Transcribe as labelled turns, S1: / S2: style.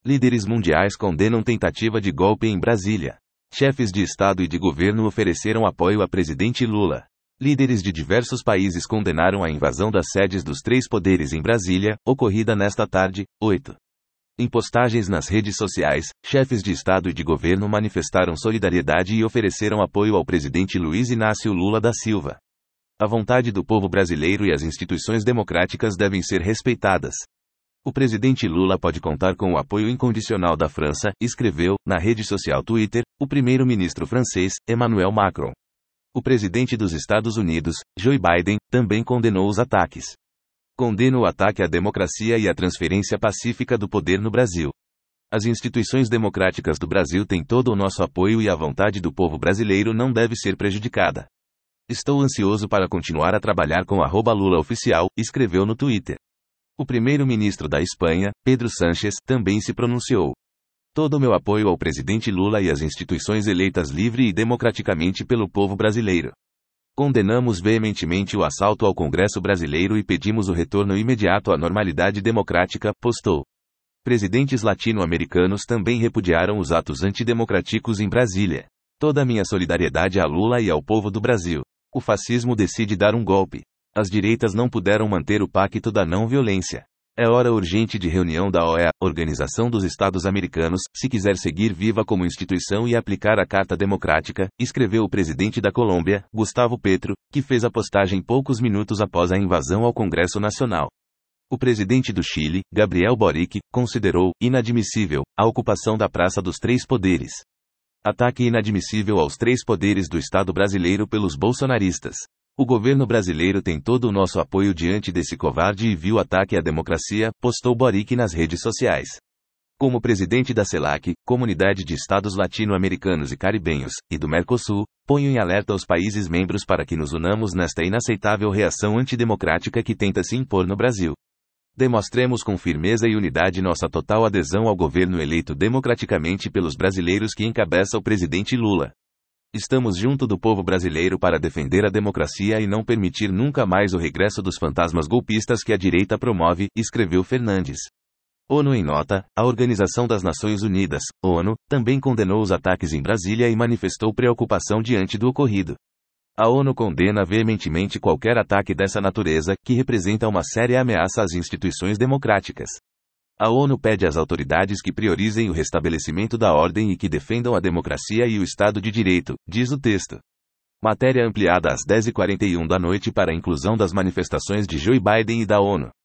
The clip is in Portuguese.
S1: Líderes mundiais condenam tentativa de golpe em Brasília. Chefes de Estado e de governo ofereceram apoio a presidente Lula. Líderes de diversos países condenaram a invasão das sedes dos três poderes em Brasília, ocorrida nesta tarde, 8. Em postagens nas redes sociais, chefes de Estado e de governo manifestaram solidariedade e ofereceram apoio ao presidente Luiz Inácio Lula da Silva. A vontade do povo brasileiro e as instituições democráticas devem ser respeitadas. O presidente Lula pode contar com o apoio incondicional da França, escreveu, na rede social Twitter, o primeiro-ministro francês, Emmanuel Macron. O presidente dos Estados Unidos, Joe Biden, também condenou os ataques. Condena o ataque à democracia e à transferência pacífica do poder no Brasil. As instituições democráticas do Brasil têm todo o nosso apoio e a vontade do povo brasileiro não deve ser prejudicada. Estou ansioso para continuar a trabalhar com @LulaOficial, escreveu no Twitter. O primeiro-ministro da Espanha, Pedro Sánchez, também se pronunciou. Todo o meu apoio ao presidente Lula e às instituições eleitas livre e democraticamente pelo povo brasileiro. Condenamos veementemente o assalto ao Congresso brasileiro e pedimos o retorno imediato à normalidade democrática, postou. Presidentes latino-americanos também repudiaram os atos antidemocráticos em Brasília. Toda a minha solidariedade a Lula e ao povo do Brasil. O fascismo decide dar um golpe. As direitas não puderam manter o pacto da não violência. É hora urgente de reunião da OEA, Organização dos Estados Americanos, se quiser seguir viva como instituição e aplicar a Carta Democrática, escreveu o presidente da Colômbia, Gustavo Petro, que fez a postagem poucos minutos após a invasão ao Congresso Nacional. O presidente do Chile, Gabriel Boric, considerou inadmissível a ocupação da Praça dos Três Poderes. Ataque inadmissível aos três poderes do Estado brasileiro pelos bolsonaristas. O governo brasileiro tem todo o nosso apoio diante desse covarde e vil ataque à democracia, postou Boric nas redes sociais. Como presidente da CELAC, Comunidade de Estados Latino-Americanos e Caribenhos, e do Mercosul, ponho em alerta aos países membros para que nos unamos nesta inaceitável reação antidemocrática que tenta se impor no Brasil. Demonstremos com firmeza e unidade nossa total adesão ao governo eleito democraticamente pelos brasileiros que encabeça o presidente Lula. Estamos junto do povo brasileiro para defender a democracia e não permitir nunca mais o regresso dos fantasmas golpistas que a direita promove, escreveu Fernandes. ONU em nota, a Organização das Nações Unidas, ONU, também condenou os ataques em Brasília e manifestou preocupação diante do ocorrido. A ONU condena veementemente qualquer ataque dessa natureza, que representa uma séria ameaça às instituições democráticas. A ONU pede às autoridades que priorizem o restabelecimento da ordem e que defendam a democracia e o Estado de Direito, diz o texto. Matéria ampliada às 10h41 da noite para a inclusão das manifestações de Joe Biden e da ONU.